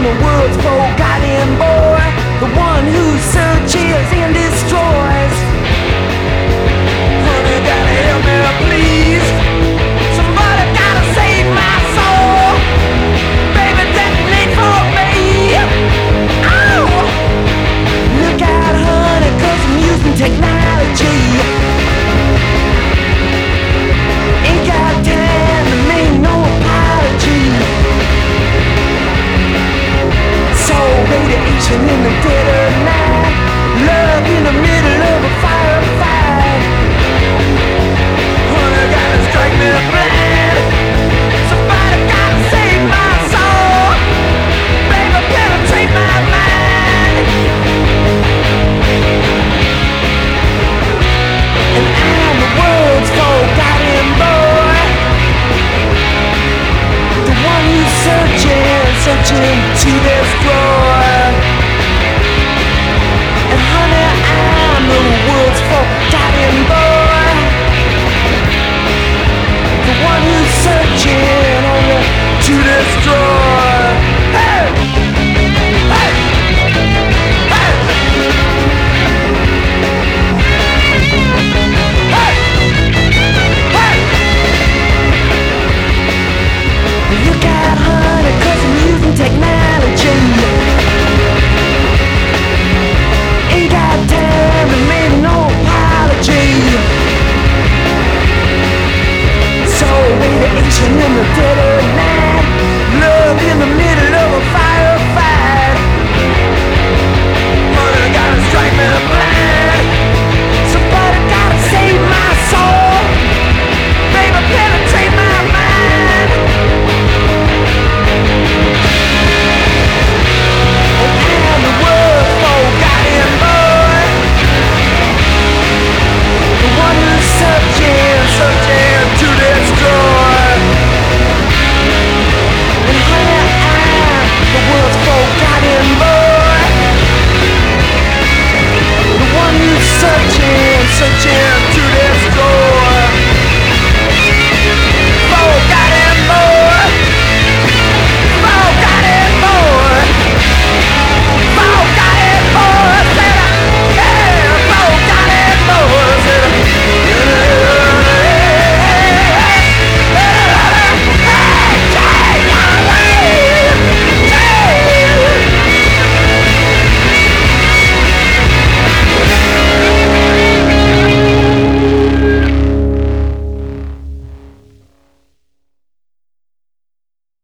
the world's forgotten boy, the one who searches and destroys. Honey, gotta help me, please. Somebody gotta save my soul. Baby, detonate for me. Oh! Look out, honey, 'cause I'm using technology. Ain't got time to make no apology. Soul radiation in the dead of night. Love in the middle of a firefight. Honey, gotta strike me blind. Somebody gotta save my soul. Baby, penetrate my mind. And I'm the world's forgotten boy, the one who's searching to destroy. And honey, I'm the world's forgotten boy, the one who's searching only to destroy.